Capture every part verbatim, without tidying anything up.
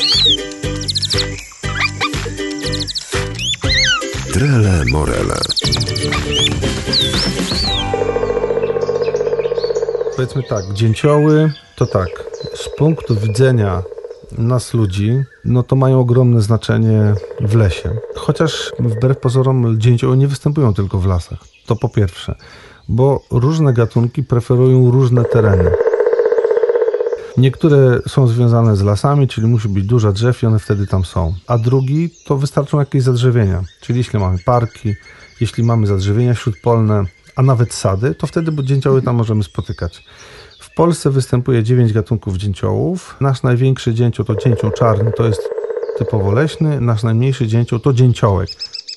Trele Morele. Powiedzmy tak, dzięcioły to tak, z punktu widzenia nas ludzi, no to mają ogromne znaczenie w lesie. Chociaż wbrew pozorom dzięcioły nie występują tylko w lasach. To po pierwsze, bo różne gatunki preferują różne tereny. Niektóre są związane z lasami, czyli musi być dużo drzew i one wtedy tam są. A drugi to wystarczą jakieś zadrzewienia, czyli jeśli mamy parki, jeśli mamy zadrzewienia śródpolne, a nawet sady, to wtedy dzięcioły tam możemy spotykać. W Polsce występuje dziewięć gatunków dzięciołów. Nasz największy dzięcioł to dzięcioł czarny, to jest typowo leśny. Nasz najmniejszy dzięcioł to dzięciołek.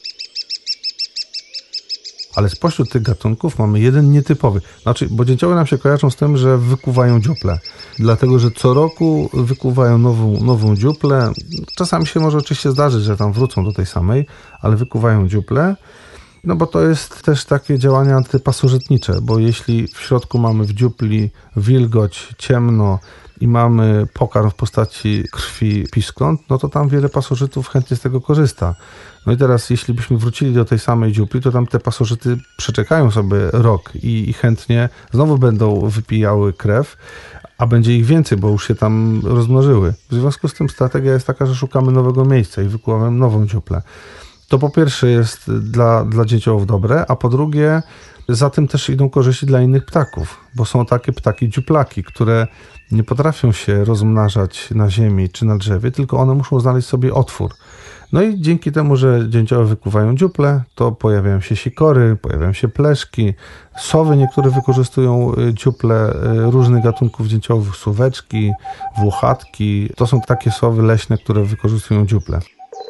Ale spośród tych gatunków mamy jeden nietypowy. Znaczy, bo dzięcioły nam się kojarzą z tym, że wykuwają dziuple. Dlatego, że co roku wykuwają nową, nową dziuplę. Czasami się może oczywiście zdarzyć, że tam wrócą do tej samej, ale wykuwają dziuple. No bo to jest też takie działanie antypasożytnicze, bo jeśli w środku mamy w dziupli wilgoć, ciemno i mamy pokarm w postaci krwi piskląt, no to tam wiele pasożytów chętnie z tego korzysta. No i teraz jeśli byśmy wrócili do tej samej dziupli, to tam te pasożyty przeczekają sobie rok i, i chętnie znowu będą wypijały krew, a będzie ich więcej, bo już się tam rozmnożyły. W związku z tym strategia jest taka, że szukamy nowego miejsca i wykuwamy nową dziuplę. To po pierwsze jest dla, dla dzięciołów dobre, a po drugie za tym też idą korzyści dla innych ptaków, bo są takie ptaki dziuplaki, które nie potrafią się rozmnażać na ziemi czy na drzewie, tylko one muszą znaleźć sobie otwór. No i dzięki temu, że dzięcioły wykuwają dziuple, to pojawiają się sikory, pojawiają się pleszki, sowy niektóre wykorzystują dziuple różnych gatunków dzięciołów, suweczki, włochatki. To są takie sowy leśne, które wykorzystują dziuple.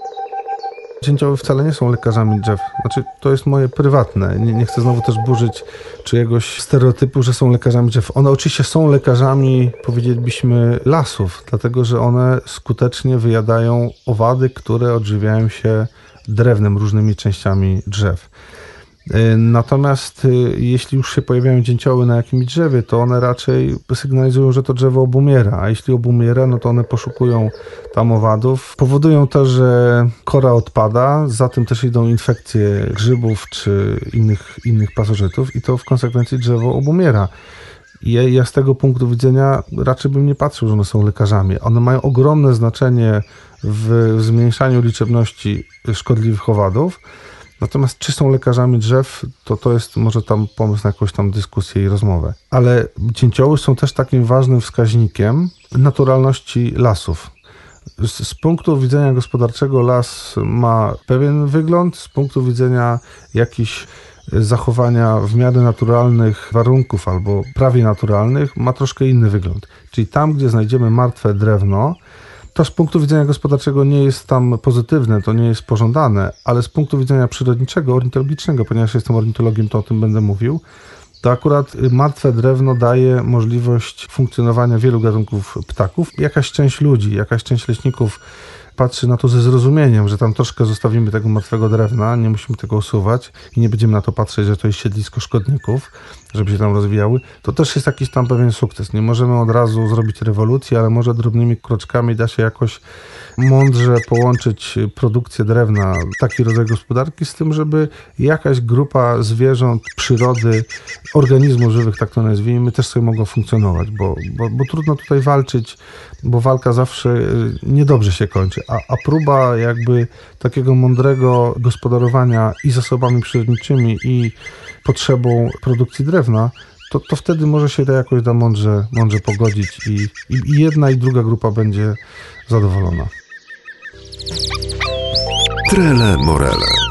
Dzięcioły wcale nie są lekarzami drzew. Znaczy, to jest moje prywatne. Nie, nie chcę znowu też burzyć czyjegoś stereotypu, że są lekarzami drzew. One oczywiście są lekarzami, powiedzielibyśmy, lasów, dlatego że one skutecznie wyjadają owady, które odżywiają się drewnem, różnymi częściami drzew. Natomiast jeśli już się pojawiają dzięcioły na jakimś drzewie, to one raczej sygnalizują, że to drzewo obumiera, a jeśli obumiera, no to one poszukują tam owadów. Powodują to, że kora odpada, za tym też idą infekcje grzybów czy innych, innych pasożytów i to w konsekwencji drzewo obumiera. I ja, ja z tego punktu widzenia raczej bym nie patrzył, że one są lekarzami. One mają ogromne znaczenie w zmniejszaniu liczebności szkodliwych owadów. Natomiast czy są lekarzami drzew, to to jest może tam pomysł na jakąś tam dyskusję i rozmowę. Ale dzięcioły są też takim ważnym wskaźnikiem naturalności lasów. Z, z punktu widzenia gospodarczego las ma pewien wygląd, z punktu widzenia jakichś zachowania w miarę naturalnych warunków albo prawie naturalnych ma troszkę inny wygląd. Czyli tam, gdzie znajdziemy martwe drewno, to z punktu widzenia gospodarczego nie jest tam pozytywne, to nie jest pożądane, ale z punktu widzenia przyrodniczego, ornitologicznego, ponieważ jestem ornitologiem, to o tym będę mówił, to akurat martwe drewno daje możliwość funkcjonowania wielu gatunków ptaków. Jakaś część ludzi, jakaś część leśników patrzy na to ze zrozumieniem, że tam troszkę zostawimy tego martwego drewna, nie musimy tego usuwać i nie będziemy na to patrzeć, że to jest siedlisko szkodników, żeby się tam rozwijały, to też jest jakiś tam pewien sukces. Nie możemy od razu zrobić rewolucji, ale może drobnymi kroczkami da się jakoś mądrze połączyć produkcję drewna, taki rodzaj gospodarki z tym, żeby jakaś grupa zwierząt, przyrody, organizmów żywych, tak to nazwijmy, też sobie mogła funkcjonować, bo, bo, bo trudno tutaj walczyć, bo walka zawsze niedobrze się kończy, a, a próba jakby takiego mądrego gospodarowania i zasobami przyrodniczymi, i potrzebą produkcji drewna, to, to wtedy może się to jakoś da mądrze, mądrze pogodzić i, i, i jedna i druga grupa będzie zadowolona. Trele Morele.